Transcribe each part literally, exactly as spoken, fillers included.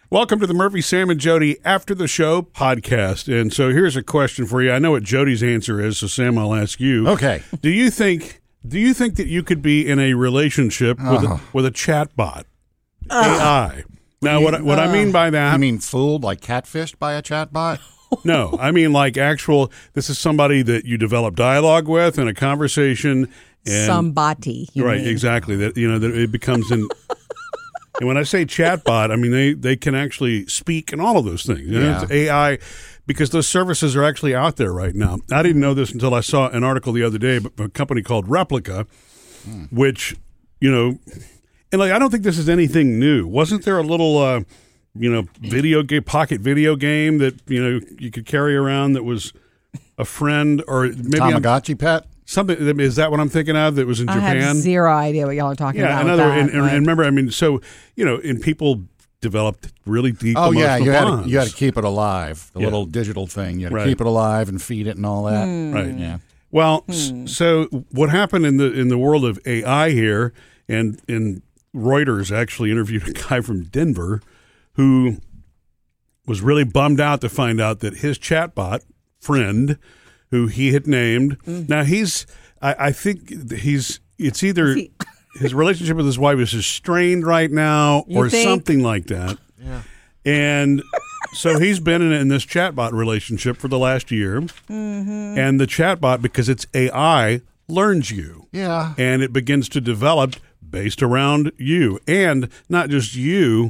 Welcome to the Murphy, Sam, and Jody After the Show podcast. And so here's a question for you. I know what Jody's answer is, so Sam, I'll ask you. Okay. Do you think do you think that you could be in a relationship Oh. with a, with a chat bot, A I? Now, what I- what I mean by that? You mean fooled, like catfished by a chatbot? No, I mean like actual. This is somebody that you develop dialogue with in a conversation. And, Somebody, you right? mean. Exactly. That you know that it becomes an. And when I say chatbot, I mean they, they can actually speak and all of those things. You know, Yeah. It's A I, because those services are actually out there right now. I didn't know this until I saw an article the other day about a company called Replica, Hmm. which, you know, and like I don't think this is anything new. Wasn't there a little, uh, you know, video game, pocket video game that you know you could carry around that was a friend or maybe I'm- Tamagotchi pet? something? Is that what I'm thinking of? That was in I Japan. have zero idea what y'all are talking Yeah, about. another, with that, and, and, but- and remember, I mean, so you know, and people developed really deep Oh, emotional yeah. You had, bonds. to, you had to keep it alive, the Yeah. little digital thing. You had to Right. keep it alive and feed it and all that. right. Yeah. Well, s- so what happened in the in the world of A I here, and and Reuters actually interviewed a guy from Denver who was really bummed out to find out that his chatbot friend, who he had named, now he's, I, I think he's, it's either he- his relationship with his wife is just strained right now You or think? something like that. Yeah. And so he's been in, in this chatbot relationship for the last year. Mm-hmm. And the chatbot, because it's A I, learns you. Yeah. And it begins to develop based around you. And not just you,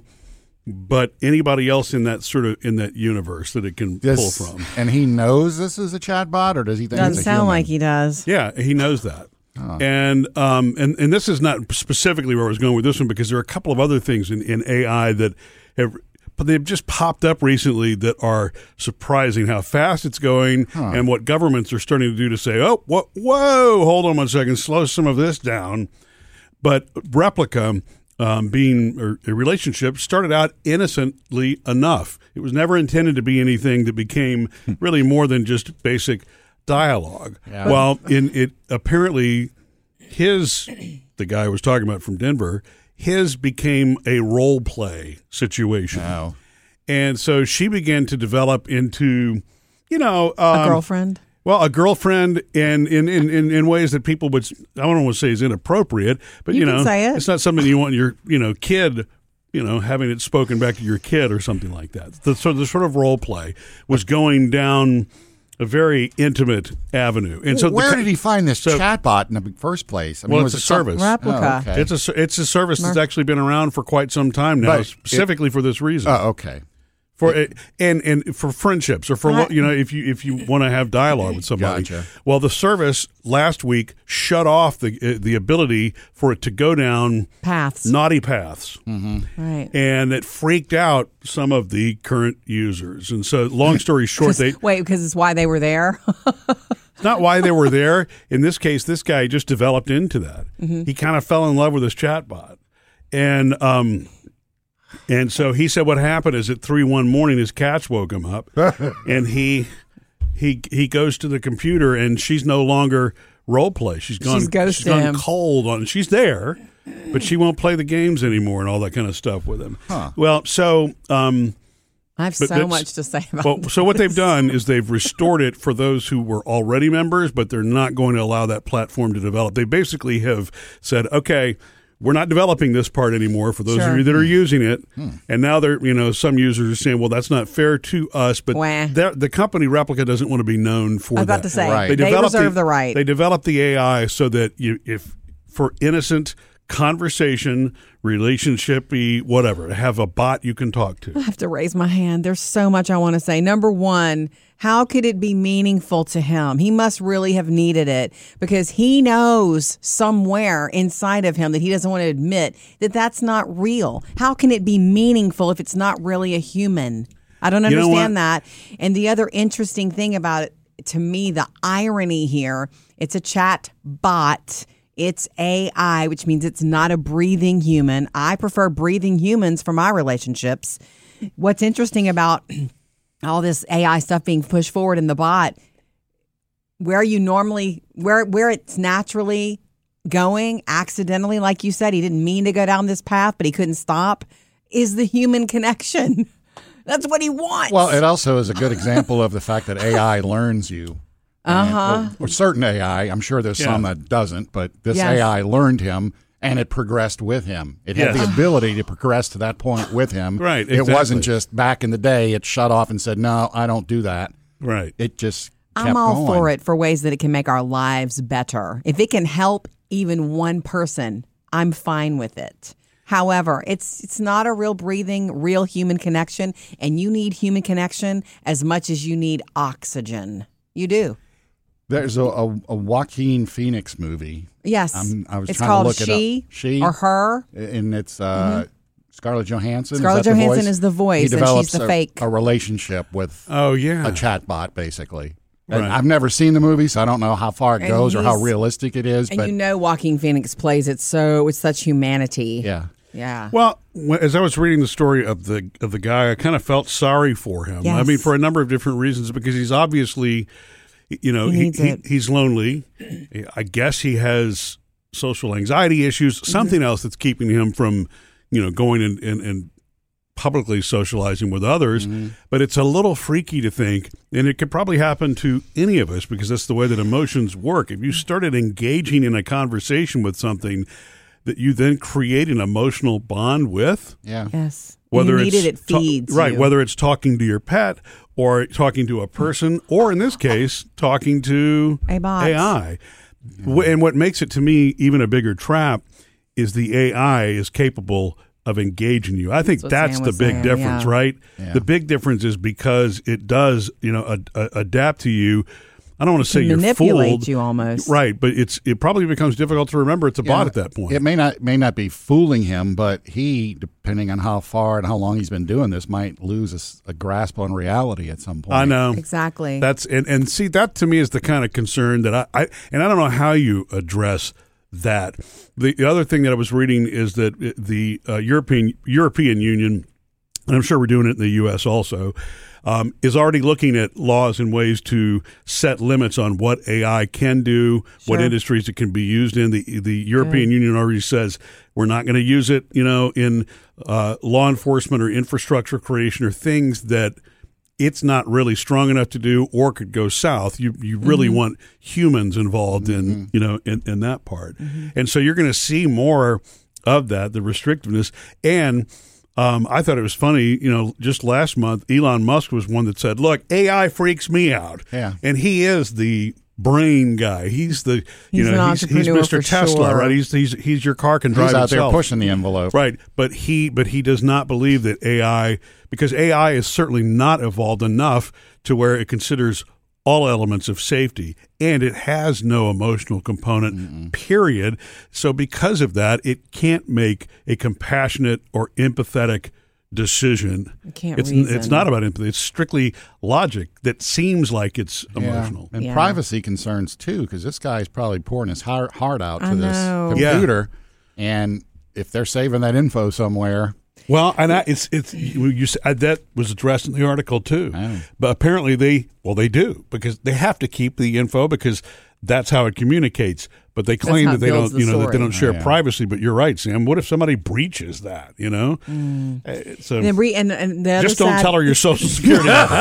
but anybody else in that sort of in that universe that it can This- pull from. And he knows this is a chatbot, or does he think doesn't it's a sound human? like he does. Yeah, he knows that. And um and, and this is not specifically where I was going with this one, because there are a couple of other things in, in A I that have but they've just popped up recently that are surprising how fast it's going and what governments are starting to do to say, oh, whoa, whoa, hold on one second, slow some of this down. But Replica, um, being a, a relationship, started out innocently enough. It was never intended to be anything that became really more than just basic dialogue. Yeah. Well, in it apparently his the guy I was talking about from Denver, his became a role play situation. No. And so she began to develop into, you know, um, A girlfriend? well, a girlfriend, and in, in, in, in ways that people would, I don't want to say is inappropriate, but you, You know, can say it. it's not something you want your, you know, kid, you know, having it spoken back to your kid or something like that. The sort of, the sort of role play was going down a very intimate avenue. And so, Where the, did he find this so- chatbot in the first place? I Well, was it's it a some- service. Replica. Oh, okay. It's a ser- it's a service that's actually been around for quite some time now, But it- specifically for this reason. Oh, okay. For it, and and for friendships or for I- you know if you if you want to have dialogue with somebody. Gotcha. Well, the service last week shut off the uh, the ability for it to go down Paths. naughty paths, Right. and it freaked out some of the current users. And so, long story short, they Wait, because it's why they were there? it's not why they were there. In this case, this guy just developed into that. He kind of fell in love with his chatbot, and um. And so he said what happened is at three one morning his cats woke him up, and he he he goes to the computer and she's no longer role play. She's gone. She's ghosted gone him. cold on. She's there, but she won't play the games anymore and all that kind of stuff with him. Huh. Well, so um, I have But so that's- much to say about well, this. so what they've done is they've restored it for those who were already members, but they're not going to allow that platform to develop. They basically have said, okay, we're not developing this part anymore for those Sure. of you that are using it. And now they're, you know, some users are saying, well, that's not fair to us. But Wah. they're- the company Replica doesn't want to be known for I was that. about to say, Right. they, developed reserve the, right. They developed the A I so that you, if for innocent conversation, relationship-y, whatever, to have a bot you can talk to. I have to raise my hand. There's so much I want to say. Number one, how could it be meaningful to him? He must really have needed it because he knows somewhere inside of him that he doesn't want to admit that that's not real. How can it be meaningful if it's not really a human? I don't You know understand what? that. And the other interesting thing about it, to me, the irony here, it's a chat bot. It's A I, which means it's not a breathing human. I prefer breathing humans for my relationships. What's interesting about all this A I stuff being pushed forward in the bot, where you normally, where where it's naturally going, accidentally, like you said, he didn't mean to go down this path, but he couldn't stop. is the human connection. That's what he wants. Well, it also is a good example of the fact that A I learns you. Uh-huh. Or, or certain A I. I'm sure there's Yeah. some that doesn't, but this Yes. A I learned him, and it progressed with him. It had Yes. the ability to progress to that point with him. Right, It wasn't exactly. just back in the day, it shut off and said, no, I don't do that. Right. It just kept I'm all going. for it for ways that it can make our lives better. If it can help even one person, I'm fine with it. However, it's it's not a real breathing, real human connection, and you need human connection as much as you need oxygen. You do. There's a, a, a Joaquin Phoenix movie. Yes. I'm- I was it's trying to called look it She, up. She? or Her. And it's uh, Scarlett Johansson. Scarlett is that the Johansson voice? is the voice, He and she's develops the a, fake. a relationship with Oh, yeah. a chatbot, basically. And Right. I've never seen the movie, so I don't know how far it And goes or how he's- realistic it is. And but you know Joaquin Phoenix plays it so with such humanity. yeah, Yeah. Well, when- as I was reading the story of the of the guy, I kind of felt sorry for him. I Yes. mean, for a number of different reasons, because he's obviously, you know, He he, needs he, it. he's lonely. I guess he has social anxiety issues, Mm-hmm. something else that's keeping him from, you know, going and, and, and publicly socializing with others. But it's a little freaky to think, and it could probably happen to any of us because that's the way that emotions work. If you started engaging in a conversation with something that you then create an emotional bond with, yeah. Yes. whether you need it's it, it ta- feeds right, you. whether it's talking to your pet or talking to a person, or in this case, talking to A bot. A I. W And what makes it to me even a bigger trap is the A I is capable of engaging you. I think That's what that's Sam the was big saying, difference, yeah. right? Yeah. The big difference is because it does, you know, ad- a- adapt to you. I don't want to say you're manipulate fooled, you almost. right? But it's it probably becomes difficult to remember it's a bot Yeah, at that point. It may not may not be fooling him, but he, depending on how far and how long he's been doing this, might lose a s- a, grasp on reality at some point. I know. Exactly. That's and, and see that to me is the kind of concern that I, I and I don't know how you address that. The other thing that I was reading is that the uh, European European Union, and I'm sure we're doing it in the U S also, um, is already looking at laws and ways to set limits on what A I can do, what Sure. industries it can be used in. The the European Union already says we're not going to use it, you know, in uh, law enforcement or infrastructure creation or things that it's not really strong enough to do or could go south. You you really Mm-hmm. want humans involved in, you know, in, in that part. And so you're going to see more of that, the restrictiveness. And um, I thought it was funny, you know, just last month, Elon Musk was one that said, look, A I freaks me out. Yeah. And he is the brain guy. He's the, you He's an know, he's, he's entrepreneur Mister for Tesla, sure. right? He's, he's, he's your car can drive He's out itself. there pushing the envelope. Right, but he but he does not believe that A I, because A I is certainly not evolved enough to where it considers all elements of safety, and it has no emotional component, Mm-mm. period. So because of that, it can't make a compassionate or empathetic decision. You can't it's reason. it's not about empathy. It's strictly logic that seems like it's Yeah. emotional. And Yeah. privacy concerns too, because this guy's probably pouring his heart, heart out to I this know. Yeah. computer, and if they're saving that info somewhere, Well, and I, it's it's you, you s- uh, that was addressed in the article too. Oh. But apparently they well they do because they have to keep the info because that's how it communicates. But they claim how that it they builds don't the you know that they story. don't share Oh, yeah. privacy. But you're right, Sam. What if somebody breaches that? You know, Mm. Uh, so And, the re- and, and the other just don't side, tell her your social security number.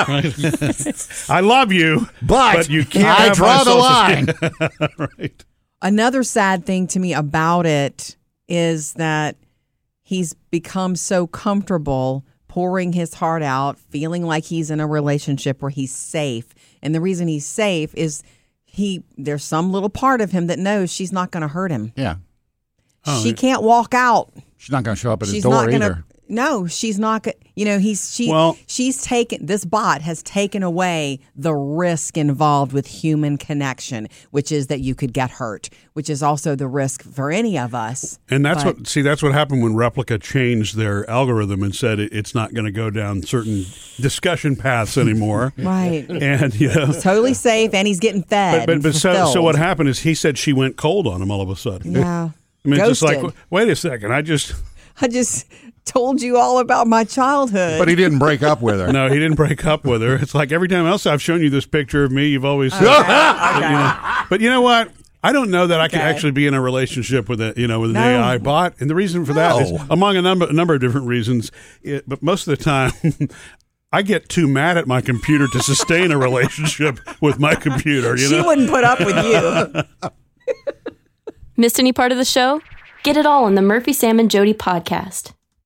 Right? I love you, but, you can't I have draw my the social line. security. Right. Another sad thing to me about it is that he's become so comfortable pouring his heart out, feeling like he's in a relationship where he's safe. And the reason he's safe is he there's some little part of him that knows she's not going to hurt him. Yeah, Oh, she yeah. can't walk out. she's not going to show up at his She's door not going either. to. No, she's not. go- You know, he's she. Well- she's taken this bot has taken away the risk involved with human connection, which is that you could get hurt, which is also the risk for any of us. And that's But- what see that's what happened when Replica changed their algorithm and said it, it's not going to go down certain discussion paths anymore. Right. And you know, Totally safe, and he's getting fed. but but, and but so so fulfilled. what happened is he said she went cold on him all of a sudden. Yeah. I mean, it's just Ghosted. like wait a second, I just I just told you all about my childhood. But he didn't break up with her. no, he didn't break up with her. It's like every time else I've shown you this picture of me, you've always said, Okay, you okay. know. But you know what? I don't know that I could Okay. actually be in a relationship with a you know with an No. A I bot, and the reason for that is No. among a number a number of different reasons. It, but most of the time, I get too mad at my computer to sustain a relationship with my computer. You She know, wouldn't put up with you. Missed any part of the show? Get it all on the Murphy, Sam, and Jody podcast.